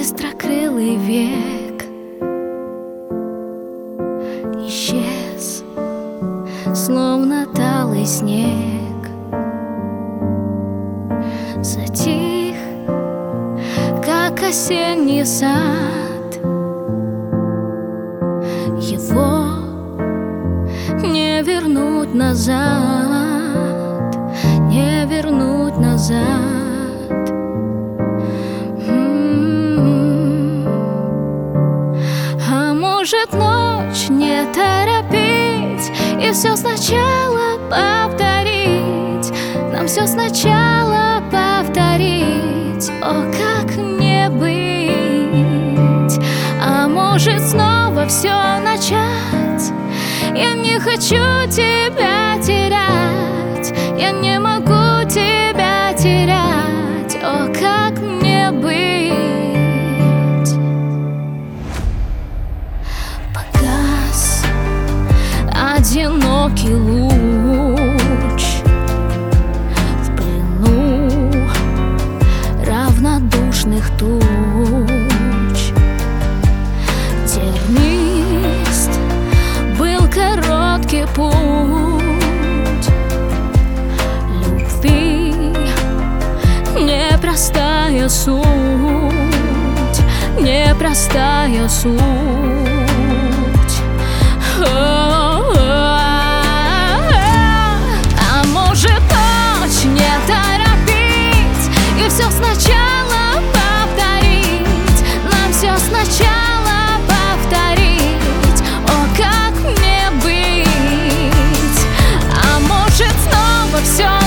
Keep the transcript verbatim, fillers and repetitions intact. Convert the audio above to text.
быстрокрылый век исчез, словно талый снег. Затих, как осенний сад. Его не вернуть назад, не вернуть назад. Может, ночь не торопить и все сначала повторить, нам все сначала повторить. О, как мне быть? А может, снова все начать? Я не хочу тебя терять, я не могу тебя терять. О, как мне быть? Одинокий луч в плену равнодушных туч. Тернист был короткий путь любви, непростая суть, непростая суть. Все сначала повторить, нам все сначала повторить. О, как мне быть? А может, снова все